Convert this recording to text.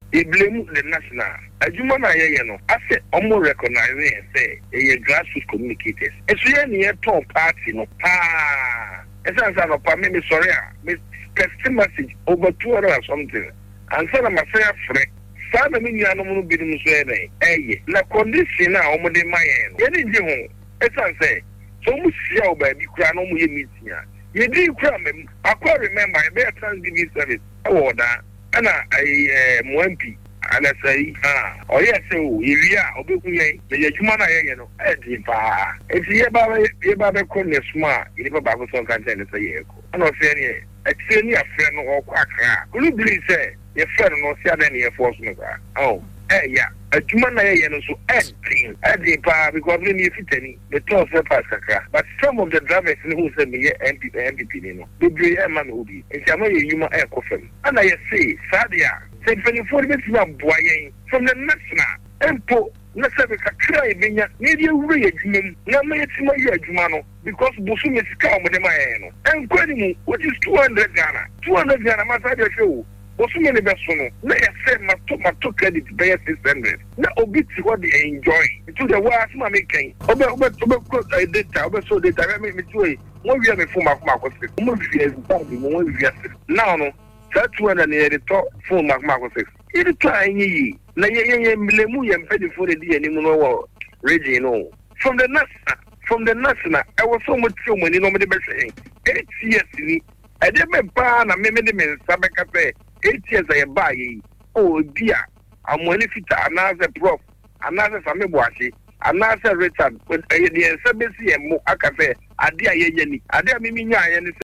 They blame the national. As you man, I say, almost recognizing and say, a grassroots communicators. It's really a top party, no. As I said, I'm sorry, Miss text message over 200 or something. And so I'm a fair friend. Sana mimi anomu bi dum so ene na condition na omo de mayen ye ni nje ho esan say so mu sia oba bi kura no mu ye meeting a ye di kura mem akwa remember e be Thanksgiving service e da na mo MP ana say o ye say o ye a obeku ye adwuma na ye no e di pa e ti ye ba be ko ne sma ye ba ko so kan tell say ye ko ana o say ni e ti ni afre no o kwa kra ulu believe say your friend no see that any force no oh yeah adwuma na ye no so edin pa because we need fitani the tough pass kakra but some of the drivers who say me MPP ni no be e ma no bi e am ye yuma e kofem ana ye say sadia say 24 minutes na boyen from the national empo na say kakra e benya ni dey wure adwuma na ma yetima ye adwuma no because bosu me sika o de ma ye no enkwani mu what is 200 Ghana ma say dey show Osumene besono na yase mato credit pay 600 na obiti what they enjoy to the wa asma making obe data obe so data me tuwe mo wi me phone makoma ko 6 mo wi example mo wi now no that one na ye to phone makoma ko 6 it to anyi na ye mlemu ye mpedi for the ani mu no wo region no from the national I was so much money no me be say 8 years ni I didn't buy na me de men sabeka say 8 years I buy oh dear I'm when if it another prof another family another Richard but the service mo aka say ade aye ni ade mimi nya aye ni